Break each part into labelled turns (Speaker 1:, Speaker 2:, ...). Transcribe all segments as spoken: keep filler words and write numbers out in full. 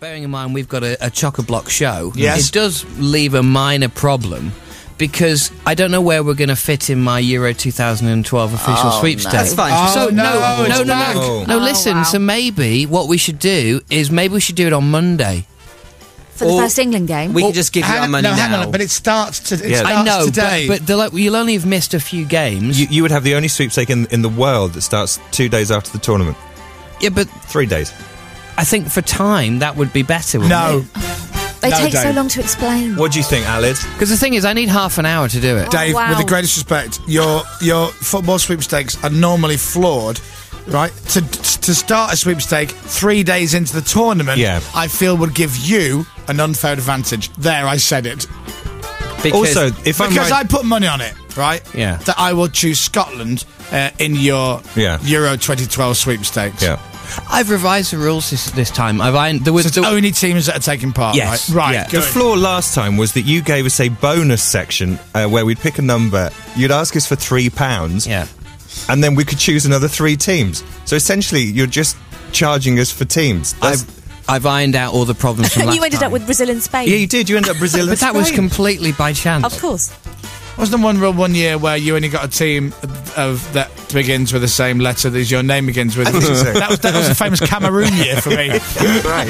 Speaker 1: bearing in mind we've got a, a chock-a-block show,
Speaker 2: yes.
Speaker 1: it does leave a minor problem. Because I don't know where we're going to fit in my Euro twenty twelve official
Speaker 3: Oh,
Speaker 1: sweepstakes.
Speaker 3: no. That's fine.
Speaker 2: Oh,
Speaker 1: so
Speaker 2: no,
Speaker 1: no,
Speaker 2: it's
Speaker 1: no, no,
Speaker 2: back.
Speaker 1: no, no.
Speaker 3: Oh,
Speaker 1: Listen.
Speaker 3: wow.
Speaker 1: So maybe what we should do is maybe we should do it on Monday.
Speaker 4: For the
Speaker 3: Or
Speaker 4: first England game.
Speaker 3: We could just give you
Speaker 2: Hang
Speaker 3: our
Speaker 2: on,
Speaker 3: money
Speaker 2: no, hang
Speaker 3: now.
Speaker 2: on, but it starts, to, it
Speaker 5: Yeah.
Speaker 2: starts
Speaker 1: I know,
Speaker 2: today.
Speaker 1: but, but the, like, you'll only have missed a few games.
Speaker 5: You, you would have the only sweepstake in, in the world that starts two days after the tournament.
Speaker 1: yeah, but
Speaker 5: Three days.
Speaker 1: I think for time that would be better. Wouldn't
Speaker 2: no,
Speaker 4: they
Speaker 2: no,
Speaker 4: take so
Speaker 2: Dave.
Speaker 4: long to explain.
Speaker 5: What do you think, Alid?
Speaker 1: Because the thing is, I need half an hour to do it.
Speaker 2: Dave,
Speaker 4: wow.
Speaker 2: with the greatest respect, your your football sweepstakes are normally flawed, right? To to start a sweepstake three days into the tournament,
Speaker 5: Yeah.
Speaker 2: I feel would give you an unfair advantage. There, I said it.
Speaker 3: Because
Speaker 5: Also, if I'm
Speaker 2: Because
Speaker 5: right,
Speaker 2: I put money on it, right?
Speaker 1: Yeah.
Speaker 2: That I will choose Scotland uh, in your
Speaker 5: Yeah.
Speaker 2: Euro twenty twelve sweepstakes.
Speaker 5: yeah.
Speaker 1: I've revised the rules this, this time. I've I, there was
Speaker 2: So it's
Speaker 1: the,
Speaker 2: only teams that are taking part,
Speaker 1: Yes.
Speaker 2: right? Right,
Speaker 1: Yeah.
Speaker 2: good.
Speaker 5: The flaw last time was that you gave us a bonus section uh, where we'd pick a number, you'd ask us for three pounds,
Speaker 1: yeah.
Speaker 5: and then we could choose another three teams. So essentially, you're just charging us for teams. That's-
Speaker 1: I've I've ironed out all the problems from last
Speaker 4: You ended
Speaker 1: time.
Speaker 4: up with Brazil and Spain.
Speaker 5: yeah, you did. You ended up Brazil and
Speaker 1: But that was
Speaker 5: Spain.
Speaker 1: completely by chance.
Speaker 4: Of course.
Speaker 2: Wasn't there one rule one year where you only got a team of that begins with the same letter as your name begins with?
Speaker 5: I think so.
Speaker 2: That was that was a famous Cameroon year for me.
Speaker 5: right,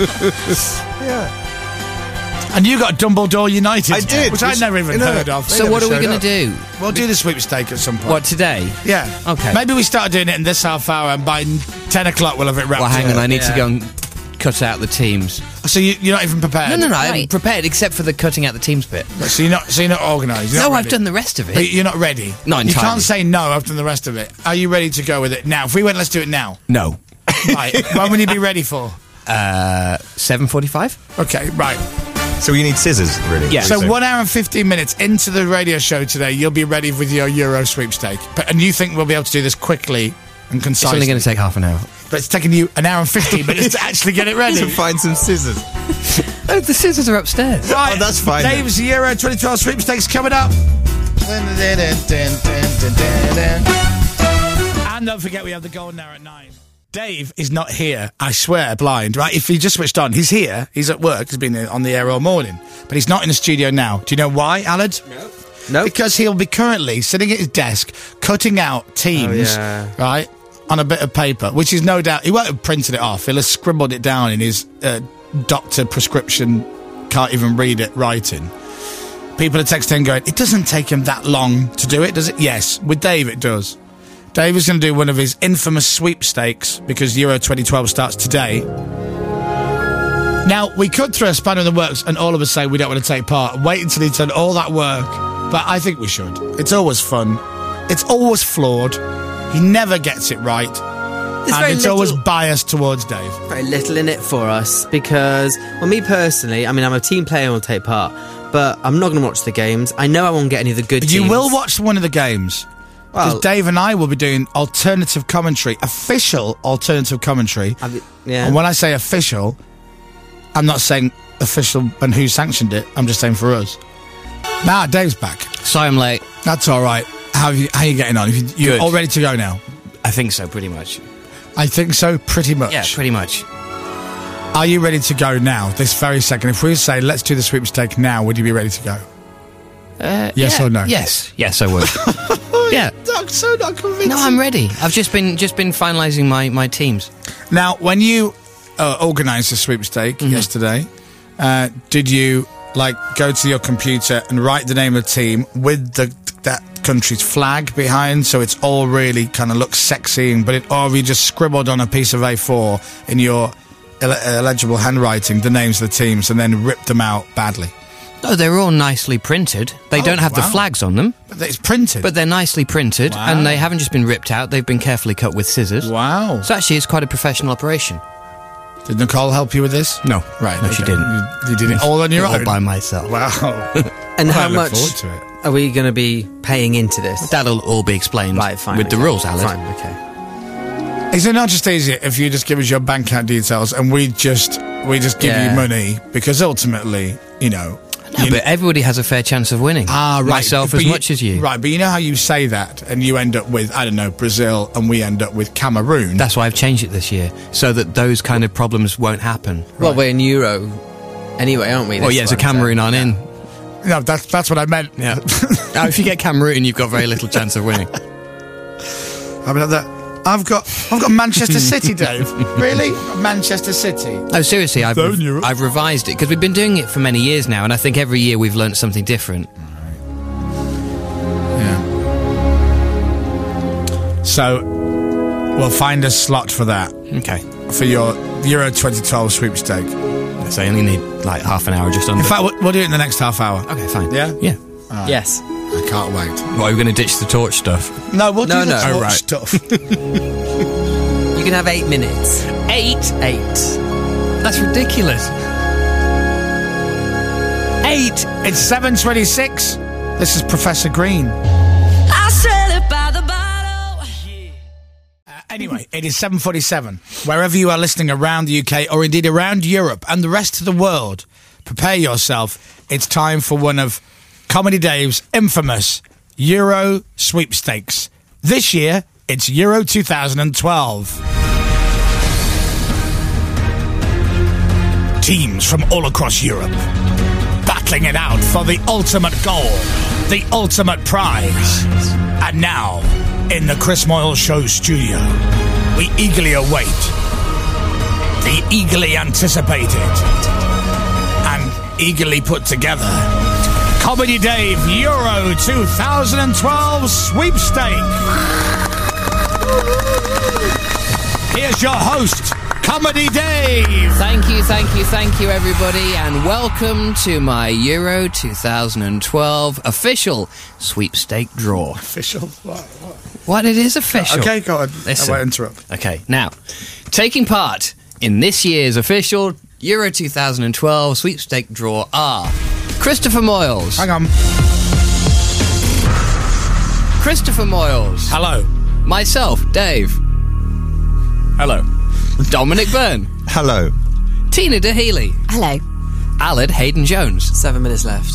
Speaker 5: yeah.
Speaker 2: And you got Dumbledore United.
Speaker 5: I did,
Speaker 2: which I'd
Speaker 5: which-
Speaker 2: never even
Speaker 5: you know,
Speaker 2: heard of. They
Speaker 1: So
Speaker 2: never
Speaker 1: what are we
Speaker 2: showed
Speaker 1: going
Speaker 2: up.
Speaker 1: to do?
Speaker 2: We'll do the sweepstake at some point.
Speaker 1: What, today?
Speaker 2: Yeah.
Speaker 1: Okay.
Speaker 2: Maybe we start doing it in this half hour, and by ten o'clock we'll have it wrapped
Speaker 1: Well, hang
Speaker 2: up.
Speaker 1: on, I need to
Speaker 3: Yeah.
Speaker 1: go and cut out the teams.
Speaker 2: So you, you're not even prepared.
Speaker 1: No, no, no, I'm
Speaker 4: Right.
Speaker 1: prepared except for the cutting out the teams bit.
Speaker 2: So you're not. So you're not organised. You're
Speaker 1: No,
Speaker 2: not
Speaker 1: I've
Speaker 2: ready.
Speaker 1: done the rest of
Speaker 2: But
Speaker 1: it.
Speaker 2: you're not ready.
Speaker 1: Not
Speaker 2: You
Speaker 1: entirely.
Speaker 2: can't say no. I've done the rest of it. Are you ready to go with it now? If we went, let's do it now.
Speaker 1: No.
Speaker 2: Right. When will you be ready for?
Speaker 1: Uh, seven forty-five?
Speaker 2: Okay. Right.
Speaker 5: So you need scissors, really.
Speaker 1: Yeah.
Speaker 2: So one hour and fifteen minutes into the radio show today, you'll be ready with your Euro sweepstake. But, and you think we'll be able to do this quickly and
Speaker 1: It's
Speaker 2: concisely?
Speaker 1: only going to take half an hour.
Speaker 2: But it's taking you an hour and fifteen minutes to actually get it ready.
Speaker 5: to find some scissors.
Speaker 1: Oh, the scissors are upstairs.
Speaker 2: Right,
Speaker 5: Oh, that's fine then.
Speaker 2: Dave's Euro twenty twelve sweepstakes coming up. And don't forget we have the golden hour at nine. Dave is not here, I swear, blind, right? If he just switched on, he's here, he's at work, he's been on the air all morning. But he's not in the studio now. Do you know why, Alad?
Speaker 3: No.
Speaker 2: Because he'll be currently sitting at his desk, cutting out teams,
Speaker 3: Oh, yeah.
Speaker 2: right, on a bit of paper, which is no doubt, he won't have printed it off, he'll have scribbled it down in his uh, doctor prescription, can't even read it, writing. People are texting going, it doesn't take him that long to do it, does it? Yes, with Dave it does. Dave is going to do one of his infamous sweepstakes because Euro twenty twelve starts today. Now, we could throw a spanner in the works and all of us say we don't want to take part. Wait until he's done all that work. But I think we should. It's always fun. It's always flawed. He never gets it right.
Speaker 3: There's
Speaker 2: and
Speaker 3: very
Speaker 2: it's
Speaker 3: little,
Speaker 2: always biased towards Dave.
Speaker 3: very little in it for us because, well, me personally, I mean, I'm a team player and will take part, but I'm not going to watch the games. I know I won't get any of the good
Speaker 2: But
Speaker 3: teams.
Speaker 2: you will watch one of the games. Because
Speaker 3: Well-
Speaker 2: Dave and I will be doing alternative commentary, official alternative commentary.
Speaker 3: I'll be- yeah.
Speaker 2: And when I say official, I'm not saying official and who sanctioned it. I'm just saying for us. Nah, Dave's back.
Speaker 1: Sorry I'm late.
Speaker 2: That's all right. How are you, how are you getting on? You, you're
Speaker 1: Good.
Speaker 2: all ready to go now?
Speaker 1: I think so, pretty much.
Speaker 2: I think so, pretty much.
Speaker 1: Yeah, pretty much.
Speaker 2: Are you ready to go now, this very second? If we say, let's do the sweepstake now, would you be ready to go?
Speaker 1: Uh,
Speaker 2: Yes
Speaker 1: yeah.
Speaker 2: or no?
Speaker 1: Yes. Yes, I would. Yeah.
Speaker 2: I'm so not convinced.
Speaker 1: No, I'm ready. I've just been just been finalising my, my teams.
Speaker 2: Now, when you uh, organised the sweepstake
Speaker 1: Mm-hmm.
Speaker 2: yesterday, uh, did you like go to your computer and write the name of the team with the that country's flag behind, so it's all really kind of looks sexy, but it, or have you just scribbled on a piece of A four in your Ill- illegible handwriting the names of the teams and then ripped them out badly?
Speaker 1: Oh, they're all nicely printed. They
Speaker 2: Oh,
Speaker 1: don't have the
Speaker 2: wow.
Speaker 1: flags on them,
Speaker 2: But it's printed.
Speaker 1: but they're nicely printed,
Speaker 2: Wow.
Speaker 1: and they haven't just been ripped out. They've been carefully cut with scissors.
Speaker 2: wow.
Speaker 1: So actually, it's quite a professional operation.
Speaker 2: Did Nicole help you with this?
Speaker 1: No,
Speaker 2: Right.
Speaker 1: no, she
Speaker 2: okay.
Speaker 1: didn't.
Speaker 2: You, you did it all on your
Speaker 1: All
Speaker 2: own.
Speaker 1: by myself.
Speaker 2: Wow.
Speaker 3: and
Speaker 2: I
Speaker 3: how
Speaker 2: look
Speaker 3: much
Speaker 2: forward to it.
Speaker 3: are we going to be paying into this?
Speaker 1: That'll all be explained
Speaker 3: Right, fine.
Speaker 1: with the
Speaker 3: okay.
Speaker 1: rules, Alan.
Speaker 3: Fine, okay.
Speaker 2: Is it not just easier if you just give us your bank account details and we just we just give
Speaker 3: Yeah.
Speaker 2: you money, because ultimately, you know,
Speaker 1: Yeah, but everybody has a fair chance of winning.
Speaker 2: Ah, right.
Speaker 1: Myself
Speaker 2: But
Speaker 1: as
Speaker 2: you-
Speaker 1: much as you.
Speaker 2: Right, but you know how you say that, and you end up with, I don't know, Brazil, and we end up with Cameroon.
Speaker 1: That's why I've changed it this year, so that those kind of problems won't happen.
Speaker 3: Well, we're in Euro anyway, aren't we?
Speaker 1: Well,
Speaker 3: That's
Speaker 1: yeah, so
Speaker 3: what I'm
Speaker 1: Cameroon
Speaker 3: saying.
Speaker 1: aren't in.
Speaker 2: no, that's that's what I meant.
Speaker 1: Yeah. Now, if you get Cameroon, you've got very little chance of winning.
Speaker 2: I mean, that, I've got I've got Manchester City, Dave. Really, Manchester City.
Speaker 1: No, seriously, I've,
Speaker 2: So
Speaker 1: rev-
Speaker 2: new.
Speaker 1: I've revised it because we've been doing it for many years now, and I think every year we've learnt something different.
Speaker 2: Yeah. So, we'll find a slot for that
Speaker 1: Okay.
Speaker 2: for your Euro twenty twelve sweepstake.
Speaker 1: So I only need like half an hour, just under.
Speaker 2: In fact, we'll, we'll do it in the next half hour.
Speaker 1: okay, fine.
Speaker 2: Yeah?
Speaker 1: Yeah.
Speaker 3: Yes.
Speaker 2: I can't wait.
Speaker 1: What, are we going to ditch the torch stuff?
Speaker 2: No, we'll
Speaker 3: No,
Speaker 2: do the
Speaker 3: no.
Speaker 2: torch
Speaker 1: Oh, right.
Speaker 2: stuff.
Speaker 3: You can have eight minutes.
Speaker 1: Eight?
Speaker 3: Eight.
Speaker 1: That's ridiculous.
Speaker 2: Eight. It's seven twenty-six. This is Professor Green.
Speaker 6: I said it by the bottle.
Speaker 2: Uh, anyway, it is seven forty-seven. Wherever you are listening around the U K or indeed around Europe and the rest of the world, prepare yourself. It's time for one of Comedy Dave's infamous Euro sweepstakes. This year, it's Euro two thousand twelve. Teams from all across Europe battling it out for the ultimate goal, the ultimate prize. And now, in the Chris Moyle Show studio, we eagerly await the eagerly anticipated and eagerly put together Comedy Dave Euro two thousand twelve sweepstake. Here's your host, Comedy Dave.
Speaker 1: Thank you, thank you, thank you, everybody, and welcome to my Euro two thousand twelve official sweepstake draw.
Speaker 2: Official. What? What?
Speaker 1: What? It is official.
Speaker 2: Okay, go on.
Speaker 1: Listen.
Speaker 2: I won't interrupt.
Speaker 1: Okay, now, taking part in this year's official Euro two thousand twelve sweepstake draw are Christopher Moyles.
Speaker 2: Hang on.
Speaker 1: Christopher Moyles.
Speaker 2: Hello.
Speaker 1: Myself, Dave. Hello. Dominic Byrne.
Speaker 5: Hello.
Speaker 1: Tina DeHealy.
Speaker 4: Hello.
Speaker 1: Aled Hayden Jones.
Speaker 3: Seven minutes left.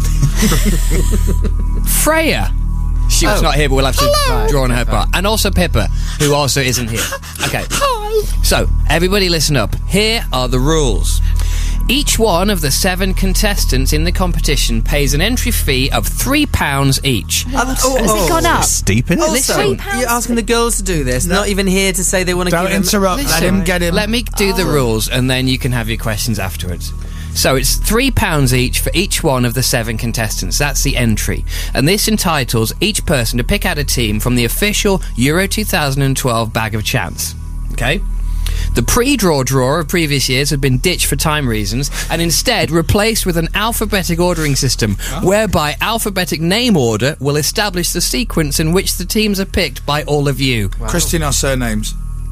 Speaker 1: Freya. She was
Speaker 3: Oh.
Speaker 1: not here, but we'll have to
Speaker 3: Hello.
Speaker 1: draw on her
Speaker 3: Right.
Speaker 1: part. And also Pippa, who also isn't here. Okay. So, everybody listen up. Here are the rules. Each one of the seven contestants in the competition pays an entry fee of three pounds each.
Speaker 3: Oh,
Speaker 4: Has it gone up?
Speaker 5: Steep in it.
Speaker 1: Listen.
Speaker 3: Also,
Speaker 4: Three pounds
Speaker 3: you're asking the girls to do this, not even here to say they want to
Speaker 2: Don't
Speaker 3: give him...
Speaker 2: interrupt. Let
Speaker 1: Listen,
Speaker 2: him get him.
Speaker 1: Let me do the rules, and then you can have your questions afterwards. So it's three pounds each for each one of the seven contestants. That's the entry. And this entitles each person to pick out a team from the official Euro two thousand twelve bag of chance. Okay? The pre-draw draw of previous years had been ditched for time reasons and instead replaced with an alphabetic ordering system whereby alphabetic name order will establish the sequence in which the teams are picked by all of you.
Speaker 2: Christian or surnames?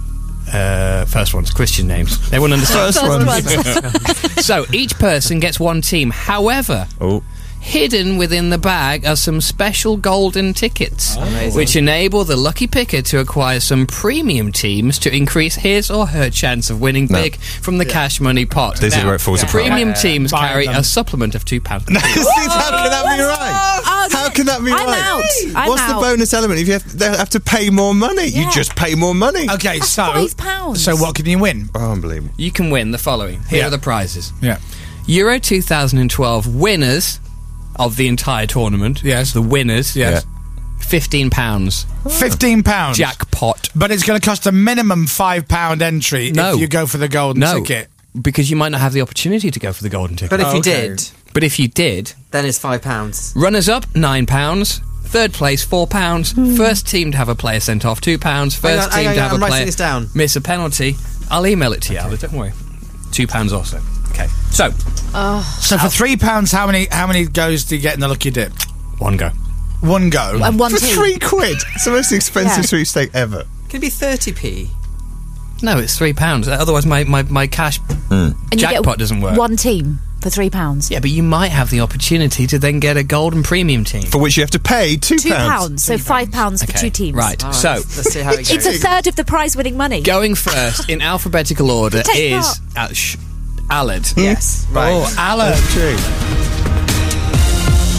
Speaker 1: Uh, first one's Christian names. They won't understand.
Speaker 5: First one.
Speaker 1: So each person gets one team. However,
Speaker 5: Oh.
Speaker 1: hidden within the bag are some special golden tickets, which enable the lucky picker to acquire some premium teams to increase his or her chance of winning
Speaker 5: No.
Speaker 1: big from the cash money pot.
Speaker 5: This is where it falls apart.
Speaker 1: Premium teams
Speaker 2: Buy
Speaker 1: carry
Speaker 2: them.
Speaker 1: a supplement of two pounds.
Speaker 5: See, how can that be right?
Speaker 4: Oh,
Speaker 5: How can that be
Speaker 4: I'm
Speaker 5: right?
Speaker 4: out. I'm
Speaker 5: What's
Speaker 4: out.
Speaker 5: the bonus element? If you have, they have to pay more money, you
Speaker 4: Yeah.
Speaker 5: just pay more money.
Speaker 2: Okay,
Speaker 4: That's
Speaker 2: so
Speaker 4: five pounds.
Speaker 2: so what can you win?
Speaker 5: Oh, unbelievable.
Speaker 1: You can win the following. Here
Speaker 2: Yeah.
Speaker 1: are the prizes.
Speaker 2: Yeah.
Speaker 1: Euro two thousand twelve winners of the entire tournament.
Speaker 2: Yes.
Speaker 1: The winners.
Speaker 2: Yes.
Speaker 1: fifteen pounds.
Speaker 2: Fifteen pounds.
Speaker 1: Jackpot.
Speaker 2: But it's going to cost a minimum five pound entry
Speaker 1: No.
Speaker 2: if you go for the golden
Speaker 1: No.
Speaker 2: ticket.
Speaker 1: Because you might not have the opportunity to go for the golden ticket.
Speaker 3: But if you
Speaker 2: Okay.
Speaker 3: did,
Speaker 1: But if you did,
Speaker 3: then it's five pounds.
Speaker 1: runners up, nine pounds. Third place, four pounds. First team to have a player sent off, two pounds.
Speaker 3: Hmm. Hang
Speaker 1: First
Speaker 3: on,
Speaker 1: team
Speaker 3: hang on,
Speaker 1: to have
Speaker 3: I'm
Speaker 1: a
Speaker 3: writing
Speaker 1: player
Speaker 3: this down.
Speaker 1: miss a penalty. I'll email it to you, Albert, don't worry. Two pounds also. Okay. So,
Speaker 2: So for three pounds, how many how many goes do you get in the lucky dip?
Speaker 1: one go.
Speaker 2: One go.
Speaker 4: And one
Speaker 5: For
Speaker 4: team.
Speaker 5: three quid. It's the most expensive
Speaker 4: Yeah.
Speaker 5: sweepstake ever.
Speaker 3: Could be thirty p.
Speaker 1: No, it's three pounds. Otherwise, my, my, my cash
Speaker 4: And you get
Speaker 1: jackpot doesn't work.
Speaker 4: One team for three pounds.
Speaker 1: Yeah, but you might have the opportunity to then get a golden premium team.
Speaker 5: For which you have to pay two,
Speaker 4: Two pounds, so five pounds for
Speaker 1: Okay,
Speaker 4: two teams.
Speaker 1: Right.
Speaker 3: All right,
Speaker 1: So,
Speaker 3: let's, let's see how it goes.
Speaker 4: It's a third of the prize-winning money.
Speaker 1: going first in alphabetical order
Speaker 4: Take
Speaker 1: is
Speaker 4: part.
Speaker 1: uh, sh- Aled.
Speaker 3: Yes, right.
Speaker 2: Oh, Alan.
Speaker 5: True.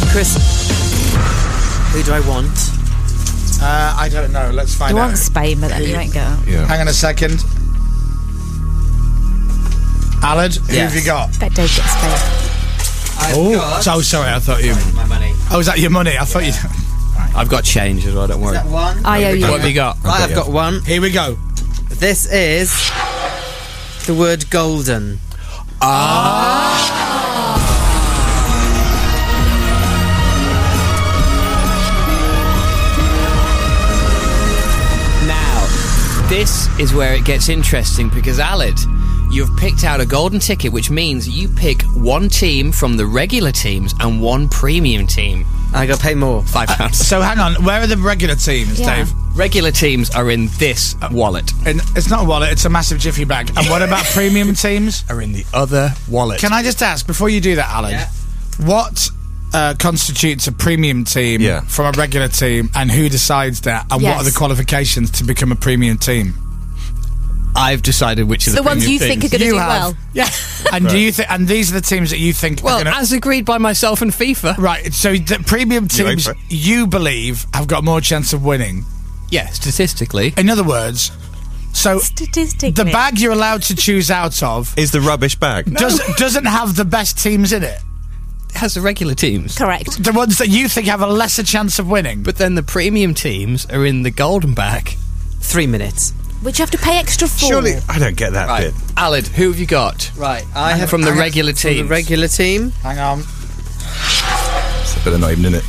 Speaker 3: Chris, who do I want?
Speaker 2: Uh, I don't know. Let's find
Speaker 4: You
Speaker 2: out.
Speaker 4: want Spain, but then you won't go.
Speaker 5: Yeah.
Speaker 2: Hang on a second. Alad, who
Speaker 3: Yes.
Speaker 2: have you got?
Speaker 4: Bet Dave gets Spain.
Speaker 2: Oh, so sorry. I thought you.
Speaker 3: My money.
Speaker 2: Oh, is that your money? I thought you.
Speaker 1: I've got change as well, don't worry.
Speaker 3: one?
Speaker 4: I owe you.
Speaker 1: What have you got?
Speaker 3: I have got one.
Speaker 2: Here we go.
Speaker 3: This is the word golden.
Speaker 1: Now, this is where it gets interesting because Alad, you've picked out a golden ticket, which means you pick one team from the regular teams and one premium team.
Speaker 3: I got to pay more.
Speaker 1: Five pounds.
Speaker 2: So hang on. Where are the regular teams,
Speaker 4: Yeah.
Speaker 2: Dave?
Speaker 1: Regular teams are in this wallet.
Speaker 2: And it's not a wallet. It's a massive jiffy bag. And what about premium teams?
Speaker 1: Are in the other wallet.
Speaker 2: Can I just ask before you do that, Alad?
Speaker 3: Yeah.
Speaker 2: What uh, constitutes a premium team
Speaker 5: Yeah.
Speaker 2: from a regular team, and who decides that? And what are
Speaker 4: Yes.
Speaker 2: the qualifications to become a premium team?
Speaker 1: I've decided which of the,
Speaker 4: The ones
Speaker 1: premium
Speaker 4: you think are
Speaker 1: teams.
Speaker 4: going to
Speaker 2: You
Speaker 4: do
Speaker 2: have.
Speaker 4: well.
Speaker 2: Yeah. And do you think? And these are the teams that you think
Speaker 1: Well,
Speaker 2: are going to.
Speaker 1: as agreed by myself and FIFA.
Speaker 2: Right. So the premium
Speaker 5: You wait
Speaker 2: teams
Speaker 5: for it.
Speaker 2: you believe have got more chance of winning.
Speaker 1: Yeah, statistically.
Speaker 2: In other words, so
Speaker 4: Statistically.
Speaker 2: the bag you're allowed to choose out of
Speaker 5: Is the rubbish bag?
Speaker 2: does, doesn't have the best teams in it.
Speaker 1: It has the regular teams.
Speaker 4: Correct.
Speaker 2: The ones that you think have a lesser chance of winning.
Speaker 1: But then the premium teams are in the golden bag.
Speaker 3: Three minutes.
Speaker 4: Which you have to pay extra for.
Speaker 5: Surely, I don't get that
Speaker 1: Right.
Speaker 5: bit.
Speaker 1: Alad, who have you got?
Speaker 3: Right. I have
Speaker 1: From the
Speaker 3: I have-
Speaker 1: regular
Speaker 3: from the
Speaker 1: teams.
Speaker 3: regular team.
Speaker 2: Hang on.
Speaker 5: So, but they're not even in it.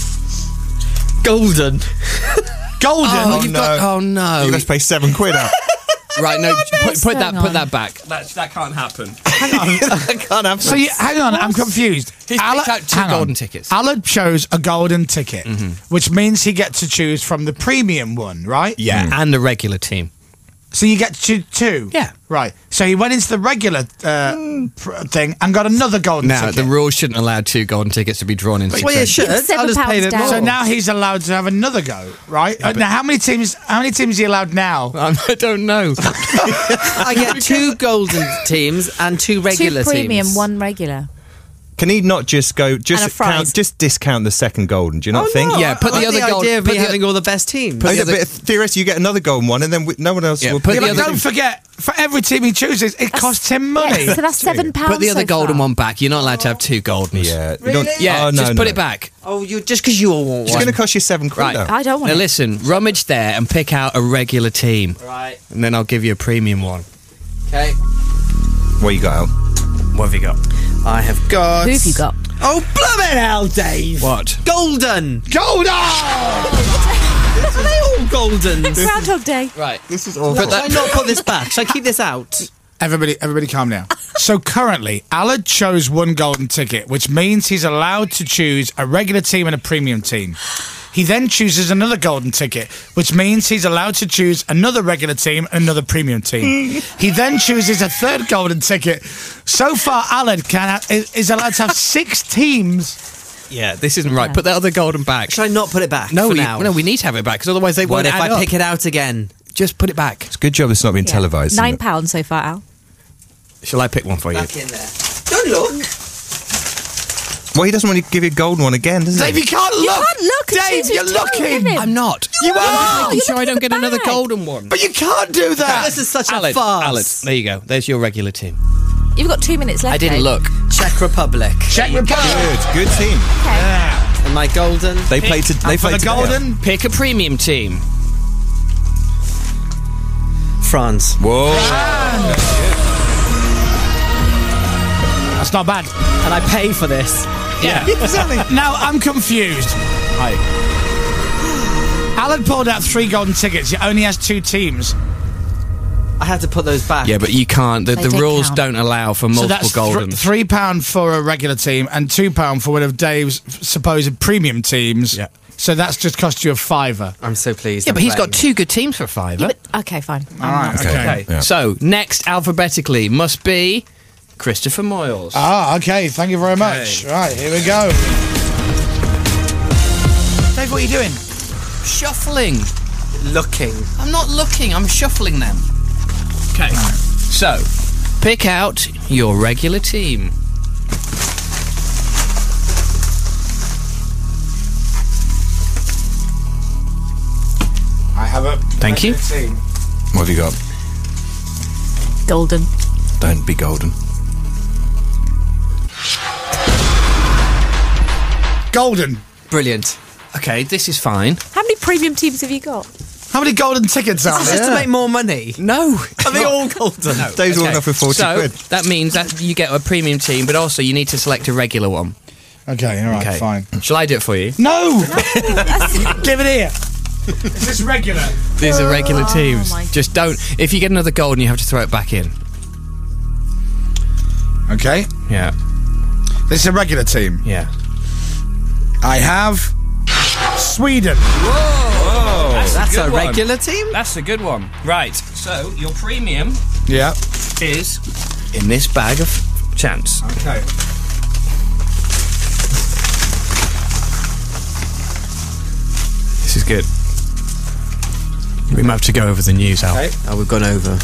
Speaker 3: Golden.
Speaker 2: Golden.
Speaker 1: Oh, you've
Speaker 5: no.
Speaker 1: got. Oh no!
Speaker 5: You must pay seven quid out.
Speaker 1: Right, no. Put,
Speaker 4: What's
Speaker 1: put that.
Speaker 4: going
Speaker 1: Put
Speaker 4: on?
Speaker 1: that back. That that can't happen.
Speaker 5: I can't have
Speaker 2: So you, hang on, I'm confused.
Speaker 1: He's
Speaker 2: Ala-
Speaker 1: picked out two
Speaker 2: hang on.
Speaker 1: golden tickets.
Speaker 2: Alad chose a golden ticket, which means he gets to choose from the premium one, right?
Speaker 1: Yeah, and the regular team.
Speaker 2: So you get to choose two.
Speaker 1: Yeah.
Speaker 2: Right. So he went into the regular uh, pr- thing and got another golden
Speaker 1: Now,
Speaker 2: ticket.
Speaker 1: the rules shouldn't allow two golden tickets to be drawn into.
Speaker 3: Well, you should.
Speaker 4: It's seven
Speaker 3: I'll just pay
Speaker 4: pounds
Speaker 3: a bit
Speaker 4: down.
Speaker 3: more.
Speaker 2: so now he's allowed to have another go, right? Uh, now, how many teams? How many teams are you allowed now?
Speaker 1: Um, I don't know.
Speaker 3: I get two golden teams and two regular
Speaker 4: Two premium,
Speaker 3: teams.
Speaker 4: one regular.
Speaker 5: Can he not just go?
Speaker 4: And a
Speaker 5: Just
Speaker 4: fries.
Speaker 5: count. Just discount the second golden. Do you not
Speaker 3: Oh,
Speaker 5: think?
Speaker 3: no,
Speaker 1: Yeah, put
Speaker 3: I
Speaker 1: the
Speaker 3: like
Speaker 1: other
Speaker 3: the
Speaker 1: gold-
Speaker 3: idea of
Speaker 1: put
Speaker 3: me
Speaker 1: the-
Speaker 3: having all the best teams.
Speaker 5: Oh,
Speaker 1: the
Speaker 5: yeah,
Speaker 1: other-
Speaker 5: but theoretically, you get another golden one, and then we, no one else
Speaker 1: Yeah,
Speaker 5: will.
Speaker 1: put
Speaker 2: Yeah,
Speaker 1: the
Speaker 2: but
Speaker 1: other-
Speaker 2: don't forget, for every team he chooses, it costs him money.
Speaker 4: Yeah, so that's seven pounds.
Speaker 1: Put the other
Speaker 4: so
Speaker 1: golden
Speaker 4: far.
Speaker 1: one back. You're not allowed to have two goldens.
Speaker 5: Yeah. You
Speaker 3: Really?
Speaker 5: don't-
Speaker 1: Yeah,
Speaker 5: oh, no,
Speaker 1: just
Speaker 5: no,
Speaker 1: put
Speaker 5: no.
Speaker 1: it back.
Speaker 3: Oh, you just because you all want
Speaker 5: It's
Speaker 3: one.
Speaker 5: going to cost you seven quid.
Speaker 1: Right.
Speaker 5: though.
Speaker 4: I don't want
Speaker 1: Now
Speaker 4: it.
Speaker 1: listen, rummage there and pick out a regular team,
Speaker 3: Right.
Speaker 1: and then I'll give you a premium one.
Speaker 3: Okay.
Speaker 5: What you got, Al?
Speaker 1: What have you got?
Speaker 3: I have got.
Speaker 4: Who have you got?
Speaker 3: Oh, blooming hell, Dave!
Speaker 1: What?
Speaker 3: Golden!
Speaker 2: Golden!
Speaker 3: Are they all golden?
Speaker 4: Groundhog Day.
Speaker 1: Right.
Speaker 5: This is awful.
Speaker 3: Should I not put this back? Should I keep this out?
Speaker 2: Everybody, everybody, calm down. So currently, Alad chose one golden ticket, which means he's allowed to choose a regular team and a premium team. He then chooses another golden ticket, which means he's allowed to choose another regular team and another premium team. He then chooses a third golden ticket. So far, Alad can ha- is, is allowed to have six teams.
Speaker 1: Yeah, this isn't right. Put that other golden back.
Speaker 3: Should I not put it back?
Speaker 1: No,
Speaker 3: for
Speaker 1: we,
Speaker 3: now?
Speaker 1: no, we need to have it back because otherwise they
Speaker 3: What
Speaker 1: won't
Speaker 3: if
Speaker 1: add
Speaker 3: I
Speaker 1: up.
Speaker 3: pick it out again?
Speaker 1: Just put it back.
Speaker 5: It's a good job it's not being
Speaker 4: Yeah.
Speaker 5: televised. isn't
Speaker 4: Nine
Speaker 5: it?
Speaker 4: pounds so far, Al.
Speaker 1: Shall I pick one for you?
Speaker 3: Back in there. Don't look.
Speaker 5: Well, he doesn't want to give you a golden one again, does
Speaker 2: Dave,
Speaker 5: he?
Speaker 2: you can't look.
Speaker 4: You can't look and
Speaker 2: Dave,
Speaker 4: choose
Speaker 2: you're
Speaker 4: which team to give
Speaker 2: looking.
Speaker 4: him.
Speaker 1: I'm not.
Speaker 2: You are.
Speaker 1: I'm making
Speaker 4: you're
Speaker 1: sure I
Speaker 4: looking
Speaker 1: don't
Speaker 4: at
Speaker 1: get
Speaker 4: the
Speaker 1: another
Speaker 4: bag.
Speaker 1: golden one.
Speaker 2: But you can't do that.
Speaker 3: This is such a
Speaker 1: Alad,
Speaker 3: farce.
Speaker 1: Alad, there you go. There's your regular team.
Speaker 4: You've got two minutes left.
Speaker 1: I didn't
Speaker 4: Dave.
Speaker 1: look.
Speaker 3: Czech Republic.
Speaker 2: Check Republic.
Speaker 5: Good, good team.
Speaker 4: Okay.
Speaker 3: And my golden.
Speaker 5: They played to. They
Speaker 2: And for
Speaker 5: played
Speaker 2: the
Speaker 5: today.
Speaker 2: golden.
Speaker 1: Pick a premium team.
Speaker 3: France.
Speaker 5: Whoa!
Speaker 2: That's not bad.
Speaker 3: And I pay for this.
Speaker 1: Yeah.
Speaker 2: Exactly. Now I'm confused.
Speaker 1: Hi.
Speaker 2: Alan pulled out three golden tickets. He only has two teams.
Speaker 3: I had to put those back.
Speaker 1: Yeah, but you can't. The,
Speaker 4: They
Speaker 1: the
Speaker 4: don't
Speaker 1: rules
Speaker 4: count.
Speaker 1: don't allow for
Speaker 2: So
Speaker 1: multiple
Speaker 2: that's thr-
Speaker 1: goldens.
Speaker 2: three pound for a regular team and two pound for one of Dave's supposed premium teams.
Speaker 1: Yeah.
Speaker 2: So that's just cost you a fiver.
Speaker 3: I'm so pleased.
Speaker 1: yeah,
Speaker 3: I'm
Speaker 1: but he's
Speaker 3: playing.
Speaker 1: got two good teams for five.
Speaker 4: Yeah, but, okay, fine.
Speaker 2: All right. Okay.
Speaker 1: Okay.
Speaker 5: Yeah.
Speaker 1: So next alphabetically must be Christopher Moyles.
Speaker 2: Ah, okay. Thank you very much. Right, here we go. Dave, what are you doing?
Speaker 1: Shuffling.
Speaker 3: looking.
Speaker 1: I'm not looking. I'm shuffling them. Okay. So pick out your regular team.
Speaker 2: have a
Speaker 1: Thank you.
Speaker 2: regular team.
Speaker 5: What have you got?
Speaker 4: Golden.
Speaker 5: Don't be golden.
Speaker 2: Golden.
Speaker 1: Brilliant. Okay, this is fine.
Speaker 4: How many premium teams have you got?
Speaker 2: How many golden tickets are
Speaker 3: Just
Speaker 2: there?
Speaker 3: to make more money.
Speaker 1: No.
Speaker 3: Are they all golden?
Speaker 5: Dave's walking off with forty
Speaker 1: so,
Speaker 5: quid.
Speaker 1: that means that you get a premium team, but also you need to select a regular one.
Speaker 2: Okay, all right,
Speaker 1: Okay.
Speaker 2: fine.
Speaker 1: Shall I do it for you?
Speaker 2: No! Give it here. Is this regular?
Speaker 1: These are regular
Speaker 4: Oh,
Speaker 1: teams.
Speaker 4: my-
Speaker 1: Just don't. If you get another golden, you have to throw it back in.
Speaker 2: Okay.
Speaker 1: Yeah.
Speaker 2: This is a regular team.
Speaker 1: Yeah.
Speaker 2: I have Sweden.
Speaker 3: That's
Speaker 1: good
Speaker 3: a
Speaker 1: one.
Speaker 3: regular team?
Speaker 1: That's a good one. Right. So your premium
Speaker 2: Yeah.
Speaker 1: is in this bag of chance.
Speaker 2: Okay.
Speaker 1: This is good. We might have to go over the news, Al.
Speaker 2: Okay.
Speaker 3: Oh, we've gone over.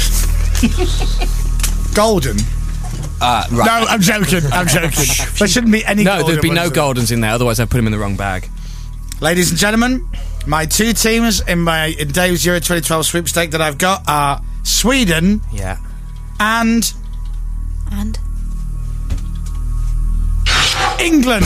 Speaker 2: Golden.
Speaker 1: Uh, right.
Speaker 2: No, I'm joking. I'm joking. There shouldn't be any
Speaker 1: No,
Speaker 2: golden
Speaker 1: there'd be no
Speaker 2: ones.
Speaker 1: Goldens in there, otherwise I'd put them in the wrong bag.
Speaker 2: Ladies and gentlemen, my two teams in my in Dave's Euro twenty twelve sweepstake that I've got are Sweden
Speaker 1: Yeah.
Speaker 2: and
Speaker 4: And
Speaker 2: England.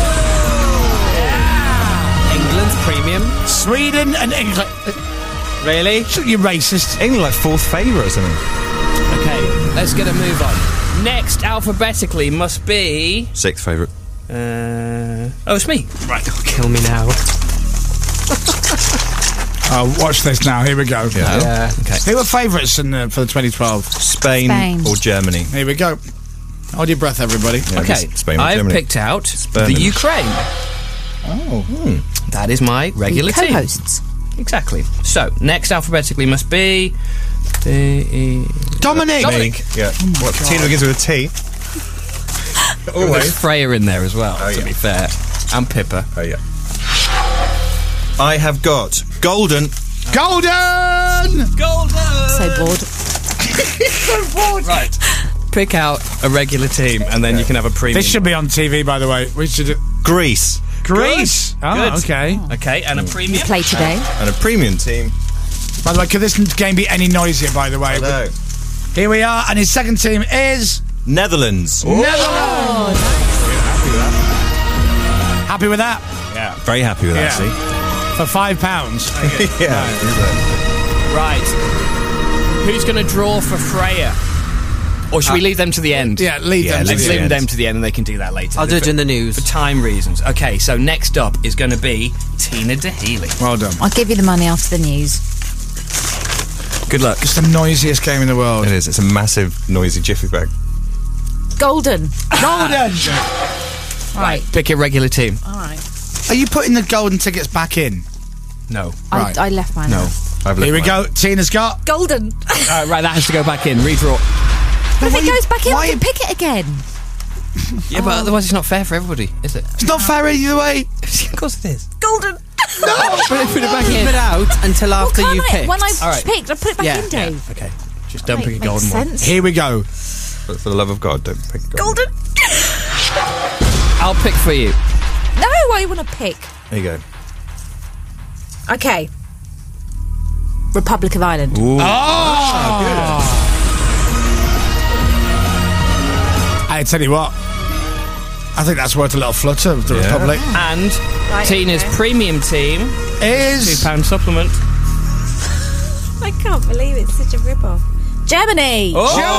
Speaker 1: England's premium.
Speaker 2: Sweden and England.
Speaker 1: Really?
Speaker 2: Shouldn't you racist?
Speaker 5: England like fourth favourite or something.
Speaker 1: Okay, let's get a move on. Next, alphabetically, must be...
Speaker 5: Sixth favourite.
Speaker 1: Uh, oh, it's me. Right, kill me now.
Speaker 2: Oh, watch this now. Here we go.
Speaker 3: Yeah.
Speaker 1: Okay.
Speaker 2: Who were favourites in the, for the twenty twelve?
Speaker 5: Spain,
Speaker 4: Spain.
Speaker 5: or Germany.
Speaker 2: Here we go. Hold your breath, everybody.
Speaker 5: Yeah,
Speaker 1: Okay,
Speaker 5: this- Spain or
Speaker 1: I've
Speaker 5: Germany.
Speaker 1: picked out
Speaker 5: Sperm.
Speaker 1: the Ukraine.
Speaker 2: Oh.
Speaker 1: That is my regular team.
Speaker 4: co-hosts.
Speaker 1: Exactly. So, next alphabetically must be... The...
Speaker 2: Dominic.
Speaker 1: Dominic.
Speaker 5: Yeah. what? Tina begins with a T.
Speaker 1: There's
Speaker 5: Always.
Speaker 1: Freya in there as well,
Speaker 5: Oh,
Speaker 1: to
Speaker 5: yeah.
Speaker 1: be fair. And Pippa.
Speaker 5: Oh yeah. I have got golden.
Speaker 2: Golden.
Speaker 1: Golden!
Speaker 4: So bored.
Speaker 1: Right. Pick out a regular team and then you can have a premium.
Speaker 2: This should be on T V, by the way. We should.
Speaker 5: Greece.
Speaker 2: Greece. Oh,
Speaker 1: Good.
Speaker 2: okay.
Speaker 1: Okay, and a premium.
Speaker 4: Play today.
Speaker 5: And a premium team.
Speaker 2: By the way, could this game be any noisier? By the way,
Speaker 5: Hello.
Speaker 2: here we are, and his second team is
Speaker 5: Netherlands.
Speaker 2: Netherlands. Happy with that?
Speaker 5: Yeah. Very happy with that,
Speaker 2: Yeah. For five pounds.
Speaker 5: see. Yeah.
Speaker 1: Right. Who's going to draw for Freya? Or should we leave them to the end?
Speaker 2: Yeah, leave
Speaker 5: Yeah,
Speaker 2: them. to
Speaker 1: Let's
Speaker 2: the
Speaker 1: leave
Speaker 2: end.
Speaker 1: them to the end and they can do that later.
Speaker 3: I'll do it
Speaker 1: For-
Speaker 3: in the news.
Speaker 1: For time reasons. Okay, so next up is going to be Tina Daly.
Speaker 2: Well done.
Speaker 4: I'll give you the money after the news.
Speaker 1: Good luck.
Speaker 2: It's the noisiest game in the world.
Speaker 5: It is. It's a massive, noisy jiffy bag.
Speaker 4: Golden.
Speaker 2: Golden.
Speaker 4: Right.
Speaker 1: Pick a regular team.
Speaker 4: All right.
Speaker 2: Are you putting the golden tickets back in?
Speaker 1: No.
Speaker 2: Right.
Speaker 4: I, I left mine.
Speaker 1: No.
Speaker 4: out.
Speaker 5: I've
Speaker 2: Here we
Speaker 5: left mine.
Speaker 2: go. Tina's got.
Speaker 4: Golden.
Speaker 1: Uh, right, that has to go back in. Redraw.
Speaker 4: But if
Speaker 2: why
Speaker 4: it
Speaker 2: you-
Speaker 4: goes back in,
Speaker 2: why
Speaker 4: I can
Speaker 2: you-
Speaker 4: pick it again.
Speaker 1: Yeah, but otherwise it's not fair for everybody, is it?
Speaker 2: It's not fair either way.
Speaker 1: Of course it is.
Speaker 4: Golden.
Speaker 1: Put it, put it back
Speaker 3: Keep
Speaker 1: in.
Speaker 3: it out until after
Speaker 4: Well,
Speaker 3: you
Speaker 4: can't I?
Speaker 3: pick.
Speaker 4: When I've
Speaker 1: All right.
Speaker 4: picked, I put it back
Speaker 3: Yeah,
Speaker 4: in, Dave.
Speaker 1: Okay. Just don't
Speaker 4: Make-
Speaker 1: pick a
Speaker 4: makes
Speaker 1: golden one.
Speaker 4: sense.
Speaker 2: Here we go.
Speaker 5: But for the love of God, don't pick golden.
Speaker 4: Golden.
Speaker 1: I'll pick for you.
Speaker 4: No, I want to pick.
Speaker 5: There you go.
Speaker 4: Okay. Republic of Ireland.
Speaker 2: I tell you what. I think that's worth a little flutter of the
Speaker 5: Yeah.
Speaker 2: Republic.
Speaker 1: And
Speaker 4: Right,
Speaker 1: Tina's
Speaker 4: okay.
Speaker 1: premium team, two
Speaker 2: Is
Speaker 1: pound supplement.
Speaker 4: I can't believe it's such a rip-off. Germany.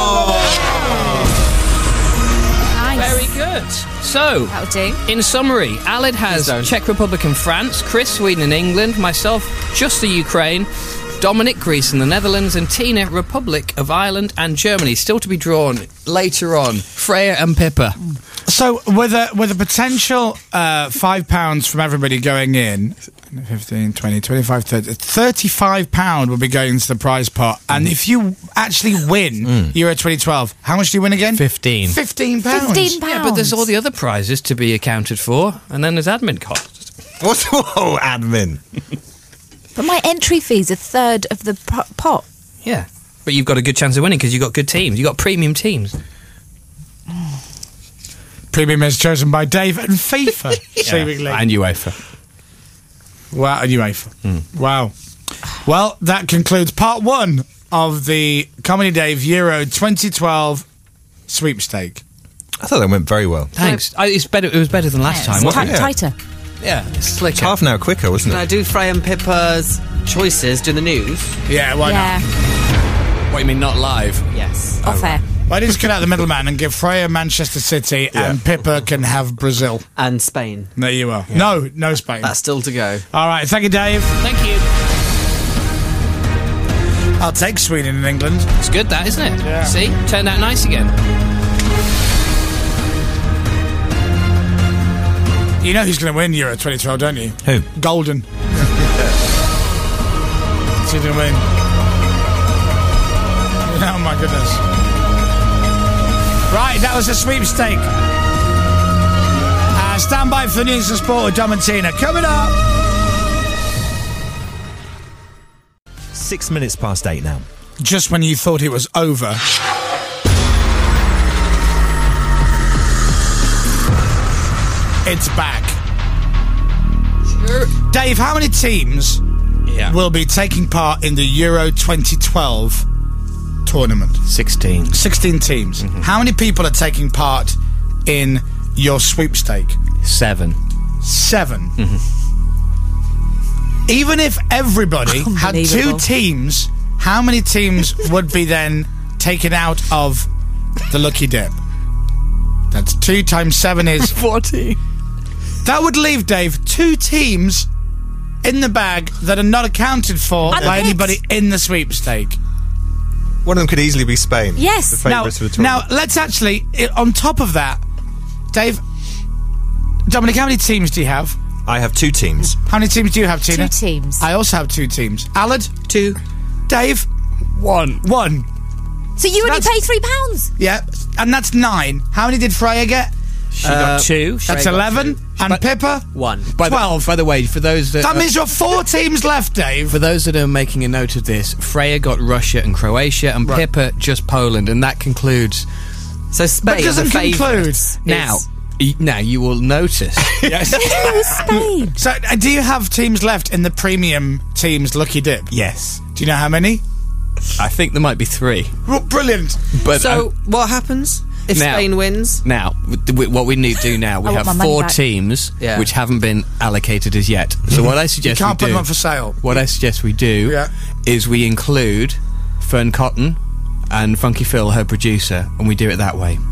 Speaker 4: Nice.
Speaker 1: Very good. So,
Speaker 4: That'll do.
Speaker 1: in summary, Aled has
Speaker 3: Please don't.
Speaker 1: Czech Republic and France, Chris, Sweden and England, myself, just the Ukraine, Dominic, Greece and the Netherlands, and Tina, Republic of Ireland and Germany. Still to be drawn later on, Freya and Pippa.
Speaker 2: so with a with a potential uh, five pounds from everybody going in. fifteen, twenty, twenty-five, thirty, thirty-five pound will be going into the prize pot. And if you actually win Euro twenty twelve, how much do you win again?
Speaker 1: Fifteen.
Speaker 2: fifteen pounds.
Speaker 4: Fifteen pounds.
Speaker 1: Yeah, but there's all the other prizes to be accounted for, and then there's admin costs.
Speaker 5: What's whoa, admin?
Speaker 4: But my entry fee's a third of the po- pot.
Speaker 1: Yeah. But you've got a good chance of winning because you've got good teams. You've got premium teams.
Speaker 2: Premium is chosen by Dave and FIFA, seemingly.
Speaker 1: And UEFA.
Speaker 2: Wow, and UEFA. Wow. Well, that concludes part one of the Comedy Dave Euro twenty twelve sweepstake.
Speaker 5: I thought that went very well.
Speaker 1: Thanks. I, it's better. It was better than last
Speaker 4: Yeah,
Speaker 1: time,
Speaker 4: it's
Speaker 1: wasn't
Speaker 4: ti-
Speaker 1: it?
Speaker 4: tighter.
Speaker 1: Yeah, it's slicker.
Speaker 5: It's half an hour quicker, wasn't
Speaker 3: Can I
Speaker 5: it?
Speaker 3: do Freya and Pippa's choices during the news?
Speaker 2: Yeah, why
Speaker 4: Yeah.
Speaker 1: What, you mean not live?
Speaker 3: Yes.
Speaker 4: Off air.
Speaker 2: not? Why don't you cut out the middleman and give Freya Manchester City and Pippa can have Brazil?
Speaker 3: And Spain.
Speaker 2: There you are. No, no Spain.
Speaker 3: That's still to go.
Speaker 2: All right, thank you, Dave.
Speaker 1: Thank you.
Speaker 2: I'll take Sweden and England.
Speaker 1: It's good, that, isn't it?
Speaker 2: Yeah.
Speaker 1: See? Turned out nice again.
Speaker 2: You know who's going to win Euro twenty twelve, don't you?
Speaker 5: Who?
Speaker 2: Golden. Who's going to win? Oh, my goodness. Right, that was a sweepstake. Uh, stand by for news and sport with Dom and Tina. Coming up.
Speaker 5: Six minutes past eight now.
Speaker 2: Just when you thought it was over. It's back. Dave, how many teams
Speaker 1: Yeah.
Speaker 2: will be taking part in the Euro twenty twelve tournament?
Speaker 1: sixteen.
Speaker 2: sixteen teams. How many people are taking part in your sweepstake?
Speaker 1: Seven.
Speaker 2: Seven. Even if everybody had two
Speaker 4: Unbelievable.
Speaker 2: teams, how many teams would be then taken out of the lucky dip? That's two times seven is...
Speaker 1: Forty.
Speaker 2: That would leave, Dave, two teams in the bag that are not accounted for
Speaker 4: And
Speaker 2: by
Speaker 4: the
Speaker 2: anybody
Speaker 4: picks.
Speaker 2: in the sweepstake.
Speaker 5: One of them could easily be Spain.
Speaker 4: Yes.
Speaker 5: The
Speaker 2: Now,
Speaker 5: favourites for the
Speaker 2: now,
Speaker 5: tournament.
Speaker 2: let's actually, i- on top of that, Dave, Dominic, how many teams do you have?
Speaker 5: I have two teams.
Speaker 2: How many teams do you have, Tina?
Speaker 4: Two teams.
Speaker 2: I also have two teams. Alad?
Speaker 3: Two.
Speaker 2: Dave?
Speaker 1: One.
Speaker 2: One.
Speaker 4: So you only
Speaker 2: That's-
Speaker 4: pay three pounds?
Speaker 2: Yeah, and that's nine. How many did Freya get?
Speaker 1: She
Speaker 3: Uh,
Speaker 1: got two.
Speaker 2: That's
Speaker 1: Shrey got
Speaker 2: eleven.
Speaker 1: two.
Speaker 2: And
Speaker 1: But-
Speaker 2: Pippa?
Speaker 3: One.
Speaker 1: By the,
Speaker 2: twelve.
Speaker 1: by the way, for those that
Speaker 2: That
Speaker 1: uh,
Speaker 2: means you've four teams left, Dave.
Speaker 1: for those that are making a note of this, Freya got Russia and Croatia, and
Speaker 2: Right.
Speaker 1: Pippa just Poland, and that concludes.
Speaker 3: So Spain,
Speaker 2: But doesn't
Speaker 3: the
Speaker 2: conclude.
Speaker 3: favourites,
Speaker 1: Now,
Speaker 3: is-
Speaker 1: y- now you will notice.
Speaker 2: Yes.
Speaker 4: Who's Spain?
Speaker 2: So, uh, do you have teams left in the premium teams Lucky Dip?
Speaker 1: Yes,
Speaker 2: Do you know how many?
Speaker 1: I think there might be three.
Speaker 2: Well, brilliant.
Speaker 1: But
Speaker 3: So
Speaker 1: uh,
Speaker 3: what happens if
Speaker 1: Now-
Speaker 3: Spain wins?
Speaker 1: now, with the- with what we need to do now, we
Speaker 4: I
Speaker 1: have
Speaker 4: want my money
Speaker 1: four
Speaker 4: back.
Speaker 1: teams
Speaker 3: Yeah.
Speaker 1: which haven't been allocated as yet. So what I suggest
Speaker 2: You can't
Speaker 1: we
Speaker 2: put
Speaker 1: do,
Speaker 2: them up for sale.
Speaker 1: what I suggest we do
Speaker 2: Yeah.
Speaker 1: is we include Fern Cotton and Funky Phil, her producer, and we do it that way.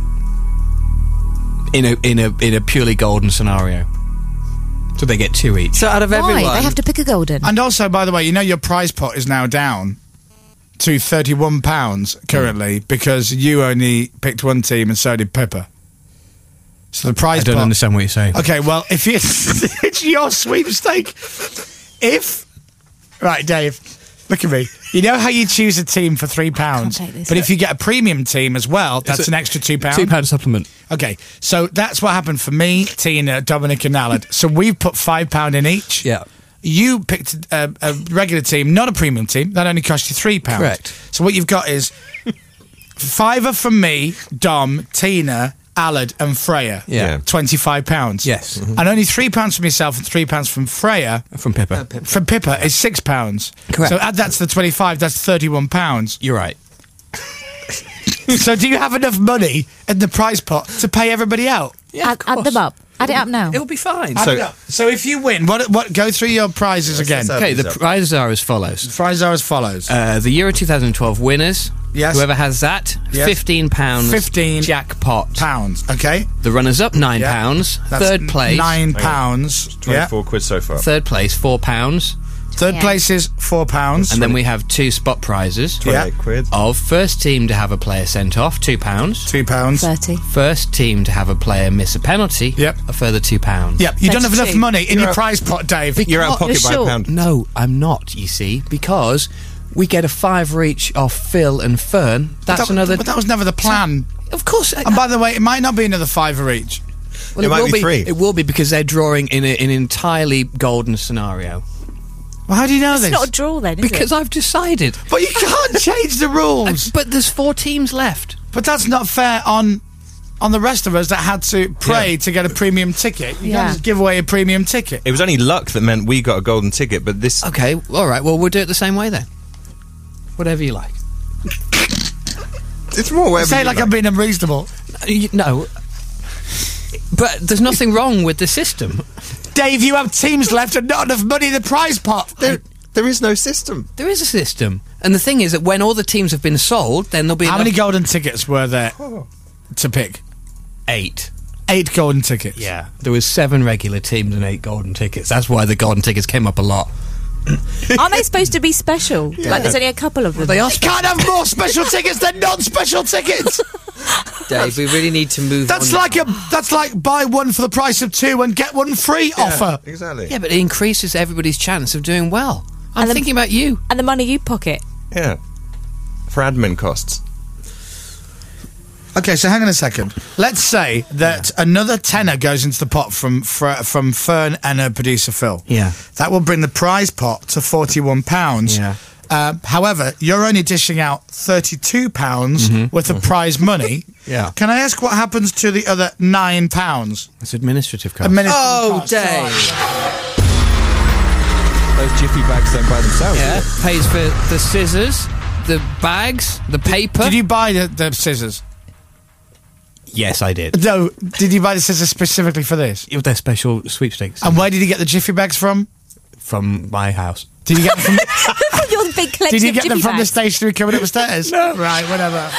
Speaker 1: In a in a in a purely golden scenario. So they get two each.
Speaker 3: So out of
Speaker 4: Why?
Speaker 3: everyone,
Speaker 4: They have to pick a golden.
Speaker 2: And also, by the way, you know your prize pot is now down to thirty-one pounds currently because you only picked one team and so did Pippa. So the prize
Speaker 1: I don't
Speaker 2: pot...
Speaker 1: understand what you're saying.
Speaker 2: Okay, well, if you, it's your sweepstake. If right, Dave, look at me. You know how you choose a team for three pounds,
Speaker 4: take this.
Speaker 2: but if you get a premium team as well, that's
Speaker 1: It's a-
Speaker 2: an extra two pounds.
Speaker 1: Two pound supplement.
Speaker 2: Okay, so that's what happened for me, Tina, Dominic, and Alad. So we've put five pound in each.
Speaker 1: Yeah.
Speaker 2: You picked a, a regular team, not a premium team. That only cost you three pounds.
Speaker 1: Correct.
Speaker 2: So what you've got is fiver from me, Dom, Tina, Alad, and Freya.
Speaker 1: Yeah.
Speaker 2: Twenty-five pounds.
Speaker 1: Yes.
Speaker 2: And only three pounds from yourself and three pounds from Freya.
Speaker 1: From Pippa.
Speaker 2: From Pippa is six pounds.
Speaker 1: Correct.
Speaker 2: So add that to the twenty-five. That's thirty-one pounds.
Speaker 1: You're right.
Speaker 2: So do you have enough money in the prize pot to pay everybody out?
Speaker 1: Yeah,
Speaker 4: add, add them up. Add it up now.
Speaker 1: It'll be fine.
Speaker 2: Add
Speaker 5: So-
Speaker 2: it up. So if you win, what? What? Go through your prizes again.
Speaker 5: let's
Speaker 1: Okay, the
Speaker 5: Up.
Speaker 1: prizes are as follows.
Speaker 2: Prizes are as follows.
Speaker 1: Uh, the Euro twenty twelve winners.
Speaker 2: Yes.
Speaker 1: Whoever has that,
Speaker 2: Yes.
Speaker 1: fifteen pounds.
Speaker 2: fifteen
Speaker 1: jackpot.
Speaker 2: pounds. Okay.
Speaker 1: The runners up, nine
Speaker 2: Yeah.
Speaker 1: pounds.
Speaker 2: That's
Speaker 1: Third place,
Speaker 2: nine pounds. Yeah.
Speaker 5: twenty-four quid so far.
Speaker 1: third place, four pounds.
Speaker 2: Third
Speaker 4: Yeah.
Speaker 2: place is four pounds.
Speaker 1: And then we have two spot prizes.
Speaker 5: twenty-eight
Speaker 2: Yeah.
Speaker 5: quid.
Speaker 1: Of first team to have a player sent off, two pounds.
Speaker 2: two pounds.
Speaker 4: thirty.
Speaker 1: First team to have a player miss a penalty,
Speaker 2: Yep.
Speaker 1: a further two pounds.
Speaker 2: Yep. You don't have enough
Speaker 4: thirty-two.
Speaker 2: money in
Speaker 5: You're
Speaker 2: your
Speaker 5: out-
Speaker 2: prize pot, Dave.
Speaker 5: You're out of
Speaker 1: Oh,
Speaker 5: pocket
Speaker 4: you're
Speaker 5: by a
Speaker 4: sure?
Speaker 5: pound.
Speaker 1: No, I'm not, you see, because we get a fiver each off Phil and Fern. That's
Speaker 2: But that,
Speaker 1: another...
Speaker 2: But that was never the plan.
Speaker 1: Of course.
Speaker 2: And by the way, it might not be another fiver each.
Speaker 1: well,
Speaker 5: it might
Speaker 1: will
Speaker 5: be three.
Speaker 1: It will be because they're drawing in a, in an entirely golden scenario.
Speaker 2: Well, how do you know
Speaker 4: It's
Speaker 2: this?
Speaker 4: not a draw then, is
Speaker 1: Because
Speaker 4: it?
Speaker 1: I've decided.
Speaker 2: But you can't change the rules.
Speaker 1: But there's four teams left.
Speaker 2: But that's not fair on on the rest of us that had to pray
Speaker 5: Yeah.
Speaker 2: to get a premium ticket. You
Speaker 4: Yeah.
Speaker 2: can't just give away a premium ticket.
Speaker 5: It was only luck that meant we got a golden ticket, but this...
Speaker 1: Okay, all right. Well, we'll do it the same way then. Whatever you like.
Speaker 5: It's more whatever
Speaker 2: Say
Speaker 5: you
Speaker 2: like, I'm being unreasonable.
Speaker 1: You- no, but there's nothing wrong with the system.
Speaker 2: Dave, you have teams left and not enough money in the prize pot.
Speaker 5: There, there is no system.
Speaker 1: There is a system, and the thing is that when all the teams have been sold, then there'll be
Speaker 2: How
Speaker 1: enough-
Speaker 2: many golden tickets were there to pick?
Speaker 1: eight.
Speaker 2: Eight golden tickets.
Speaker 1: Yeah, there was seven regular teams and eight golden tickets. That's why the golden tickets came up a lot.
Speaker 4: Aren't they supposed to be special? Like, there's only a couple of them.
Speaker 1: They are.
Speaker 2: You can't have more special tickets than non-special tickets.
Speaker 3: Dave, we really need to move
Speaker 2: That's
Speaker 3: on.
Speaker 2: like a that's like buy one for the price of two and get one free offer.
Speaker 5: Exactly.
Speaker 1: Yeah, but it increases everybody's chance of doing well. I'm
Speaker 4: And the-
Speaker 1: thinking about you.
Speaker 4: And the money you pocket.
Speaker 5: Yeah. For admin costs.
Speaker 2: Okay, so hang on a second. Let's say that another tenner goes into the pot from Fr- from Fern and her producer Phil.
Speaker 1: Yeah.
Speaker 2: That will bring the prize pot to forty-one pounds.
Speaker 1: Yeah.
Speaker 2: Uh, however, you're only dishing out thirty-two pounds worth of prize money.
Speaker 1: Yeah.
Speaker 2: Can I ask what happens to the other nine pounds?
Speaker 1: It's administrative cost.
Speaker 2: A minute.
Speaker 3: Oh, Dave.
Speaker 5: Those Jiffy bags don't buy themselves.
Speaker 1: Yeah,
Speaker 5: do they?
Speaker 1: pays for the scissors, the bags, the paper.
Speaker 2: Did you buy the, the scissors?
Speaker 1: Yes, I did.
Speaker 2: No. Did you buy the scissors specifically for this?
Speaker 1: They're special sweepstakes
Speaker 2: And where did you get the Jiffy bags from?
Speaker 1: from my house.
Speaker 2: Did you get them from?
Speaker 4: Your big collection
Speaker 2: Did you
Speaker 4: of
Speaker 2: get them
Speaker 4: Jiffy
Speaker 2: from the
Speaker 4: bags.
Speaker 2: stationery coming up the stairs? No. Right, whatever.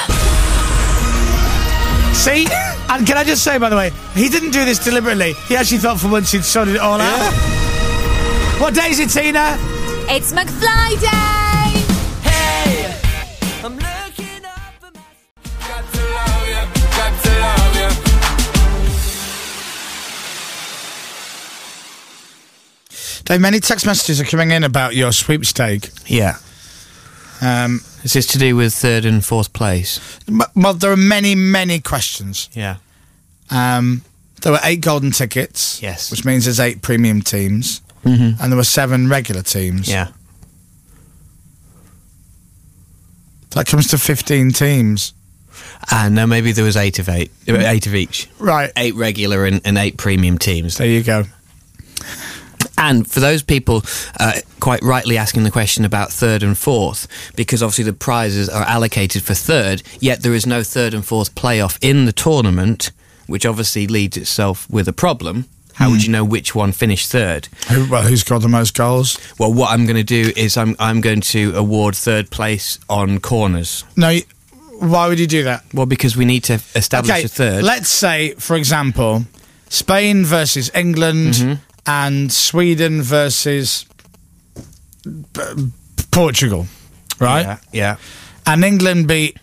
Speaker 2: See? And can I just say, by the way, he didn't do this deliberately. He actually thought for once he'd sorted it all out. What day is it, Tina?
Speaker 4: It's McFly Day!
Speaker 6: I'm looking up for my... Got to love you, got to love you.
Speaker 2: Dave, many text messages are coming in about your sweepstake.
Speaker 1: Yeah.
Speaker 2: Um,
Speaker 1: Is this to do with third and fourth place?
Speaker 2: m- well, there are many, many questions.
Speaker 1: Yeah.
Speaker 2: Um, there were eight golden tickets.
Speaker 1: Yes.
Speaker 2: Which means there's eight premium teams.
Speaker 1: Mm-hmm.
Speaker 2: And there were seven regular teams.
Speaker 1: Yeah.
Speaker 2: That comes to fifteen teams.
Speaker 1: And no, maybe there was eight of eight. uh, Eight of each.
Speaker 2: Right.
Speaker 1: Eight regular and, and eight premium teams.
Speaker 2: There you go.
Speaker 1: And for those people uh, quite rightly asking the question about third and fourth, because obviously the prizes are allocated for third, yet there is no third and fourth playoff in the tournament, which obviously leads itself with a problem. How would you know which one finished third?
Speaker 2: Who, well, who's got the most goals?
Speaker 1: Well, what I'm going to do is I'm I'm going to award third place on corners.
Speaker 2: No, y- why would you do that?
Speaker 1: Well, because we need to establish
Speaker 2: Okay,
Speaker 1: a third.
Speaker 2: let's say, for example, Spain versus England
Speaker 1: Mm-hmm.
Speaker 2: and Sweden versus B- Portugal, right?
Speaker 1: Yeah. Yeah.
Speaker 2: And England beat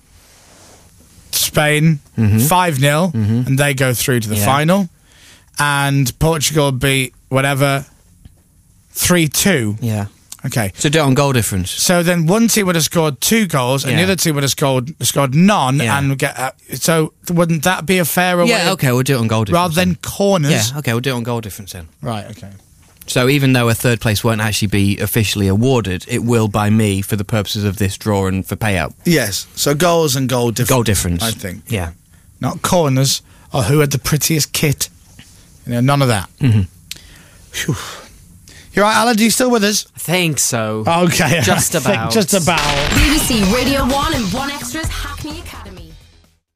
Speaker 2: Spain five nil, and they go through to the
Speaker 1: Mm-hmm. Yeah.
Speaker 2: final. And Portugal beat whatever three two.
Speaker 1: Yeah.
Speaker 2: Okay.
Speaker 1: So do it on goal difference.
Speaker 2: So then one team would have scored two goals, and the
Speaker 1: Yeah.
Speaker 2: other team would have scored scored none,
Speaker 1: Yeah.
Speaker 2: and get. Uh, so wouldn't that be a fairer way?
Speaker 1: Yeah,
Speaker 2: of-
Speaker 1: okay, we'll do it on goal difference.
Speaker 2: Rather than corners.
Speaker 1: Yeah, okay, we'll do it on goal difference then.
Speaker 2: Right. Okay.
Speaker 1: So even though a third place won't actually be officially awarded, it will by me for the purposes of this draw and for payout.
Speaker 2: Yes. So goals and goal difference.
Speaker 1: Goal difference.
Speaker 2: I think.
Speaker 1: Yeah.
Speaker 2: Not corners or who had the prettiest kit. You know, none of that.
Speaker 1: Mhm.
Speaker 2: Phew. You're right, Alan. Are you still with us?
Speaker 3: I think so.
Speaker 2: Okay.
Speaker 3: Just
Speaker 2: I think
Speaker 3: about.
Speaker 2: Just about.
Speaker 7: B B C Radio one and one Extra's